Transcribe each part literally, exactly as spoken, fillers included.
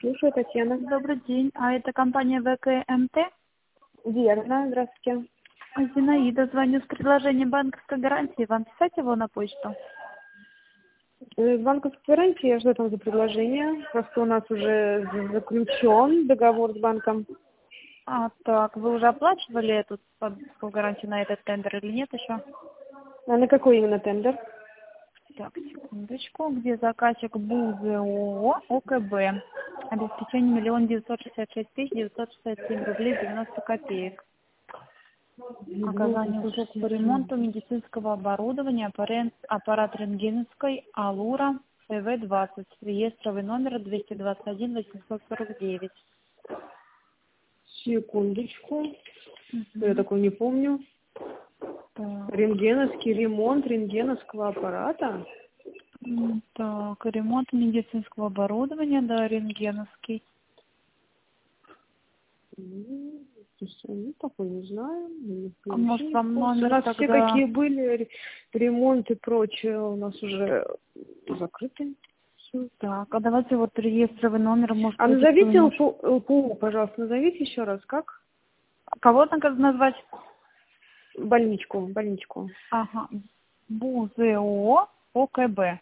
Слушаю, Татьяна. Добрый день. А это компания ВКМТ? Верно, здравствуйте. Зинаида, звоню с предложением банковской гарантии. Вам писать его на почту? Э, Банковской гарантии, что там за предложение? Просто у нас уже заключен договор с банком. А, так, вы уже оплачивали эту банковскую гарантию на этот тендер или нет еще? А на какой именно тендер? Так, секундочку. Где заказчик БУЗы ООО ОКБ? Обеспечение миллион девятьсот шестьдесят шесть тысяч девятьсот шестьдесят семь рублей девяносто копеек. Оказание услуг по ремонту медицинского оборудования, аппарат, аппарат рентгеновской Алура ФВ двадцать, реестровый номер двести двадцать один восемьсот сорок девять. Секундочку. Угу. Я такого не помню. Так. Рентгеновский ремонт рентгеновского аппарата. М, Так, ремонт медицинского оборудования, да, рентгеновский. Ну, ну, такой не знаю. Не А может, не вам помню. У номер нас все тогда... какие были, ре- ремонт и прочее, у нас уже закрыты. Всё. Так, а давайте вот реестровый номер, может А быть, это назовите немножко... ЛПУ, ЛПУ, пожалуйста, назовите еще раз, как? Кого там как назвать? Больничку, больничку. Ага. БУЗы ООО ОКБ.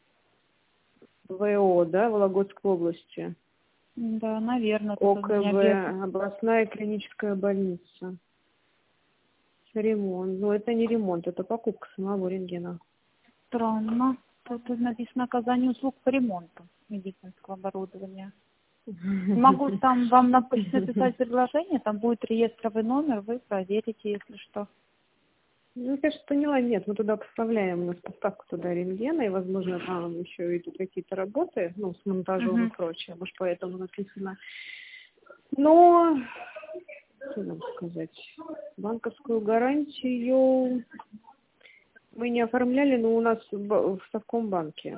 ВО, да, Вологодской области. Да, наверное, тут у меня без... ОКБ, областная клиническая больница. Ремонт. Ну, это не ремонт, это покупка самого рентгена. Странно. Тут написано оказание услуг по ремонту медицинского оборудования. Могу там вам на почту написать предложение, там будет реестровый номер, вы проверите, если что. Ну, я же поняла, нет, мы туда поставляем, у нас поставка туда рентгена, и, возможно, там еще идут какие-то работы, ну, с монтажом и Угу. прочее, может, поэтому написано. Но, что нам сказать, банковскую гарантию мы не оформляли, но у нас в в Совкомбанке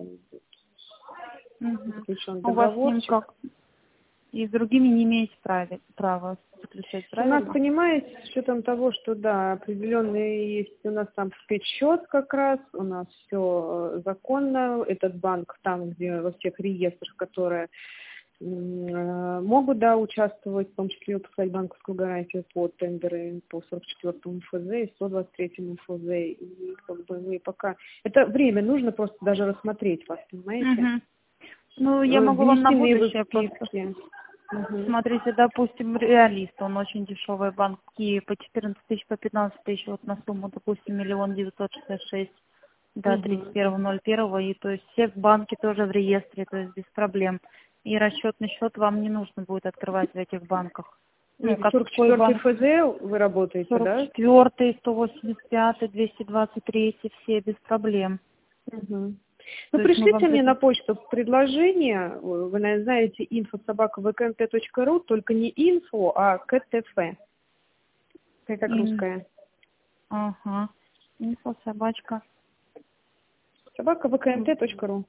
Угу. заключен А у вас с договор. ним как? И с другими не имеете права, права заключать, У нас, правильно? понимаете, с учетом того, что, да, определенные есть, у нас там спецсчет как раз, у нас все законно, этот банк там, где во всех реестрах, которые м, э, могут, да, участвовать, в том числе и выпускать банковскую гарантию по тендеры по сорок четвёртому ФЗ и сто двадцать третьему ФЗ. И как бы мы пока... Это время нужно просто даже рассмотреть вас, понимаете? Угу. Ну, я Э, могу вам на Внесены вы будущее просто... списки. Мгм. Смотрите, допустим, реалист, он очень дешевый банк, и по четырнадцать тысяч, по пятнадцать тысяч, вот на сумму, допустим, миллион девятьсот шестьдесят шесть до тридцать Мгм. первого ноль первого, и то есть все банки тоже в реестре, то есть без проблем. И расчетный счет вам не нужно будет открывать в этих банках. Ну, как сорок какой четвёртый банк? ФЗ вы работаете, сорок да? четвёртый, сто восемьдесят пятый, двести двадцать три, все без проблем. Мгм. Ну, То есть мы пришлите вам... мне на почту предложение, вы, наверное, знаете, инфо собака вкмт точка ру, только не инфо, а ктф, как Ин... русская. Ага. Инфо собачка собака вкмт точка ру.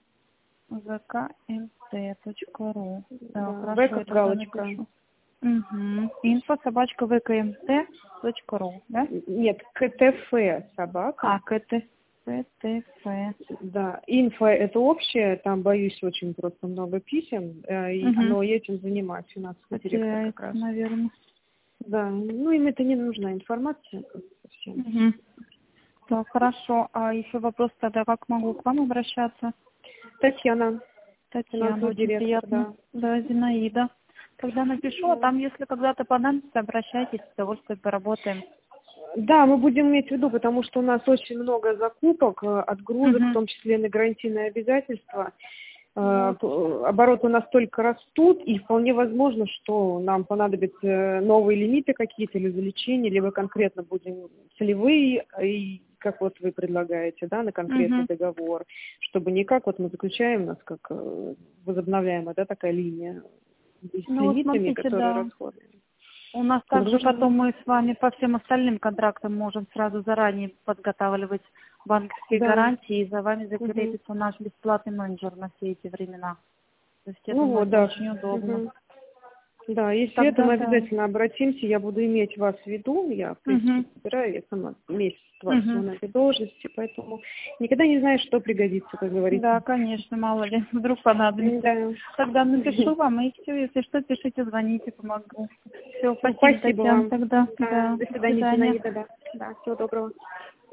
вкмт точка ру. Да, Так, хорошо, В я как тогда галочка. напишу. Угу. Инфо собачка вкмт точка ру, да? Нет, ктф собака. А, КТ, КТФ. Да, инфо это общее, там, боюсь, очень просто много писем, э, и- Угу. но я этим занимаюсь, у нас директор как Потеряется, раз. наверное. Да, ну им это не нужна информация совсем. Угу. Так, хорошо. А еще вопрос тогда, как могу к вам обращаться? Татьяна, Татьяна, финансовый очень директор, приятно. да. Да, Зинаида. Тогда напишу, а там, если когда-то понадобится, обращайтесь, с удовольствием поработаем. Да, мы будем иметь в виду, потому что у нас очень много закупок, э, отгрузок, в Угу. том числе на гарантийные обязательства. Э, Вот. п- Обороты у нас только растут, и вполне возможно, что нам понадобятся новые лимиты какие-то или увеличения, либо конкретно будем целевые, и как вот вы предлагаете, да, на конкретный Угу. договор, чтобы не как вот мы заключаем, у нас как э, возобновляемая, да, такая линия с Ну, вот лимитами, смотрите, которые да. расходуем. У нас Как также нужно? потом мы с вами по всем остальным контрактам можем сразу заранее подготавливать банковские Да. гарантии, и за вами Мгм. закрепится наш бесплатный менеджер на все эти времена. То есть, я Ну думаю, вот, это да. очень удобно. Мгм. Да, если Тогда это, мы да. обязательно обратимся, я буду иметь вас в виду, я, в принципе, Мгм. собираю, я сама месяц два всего Мгм. на этой должности, поэтому никогда не знаешь, что пригодится, как говорится. Да, конечно, мало ли, вдруг понадобится. Да. Тогда напишу вам, и все, если что, пишите, звоните, помогу. Все, Ну, спасибо, спасибо Татьяна, вам. тогда. Да, Да, до до свидания, свидания. Зинаида, да. Да, всего доброго.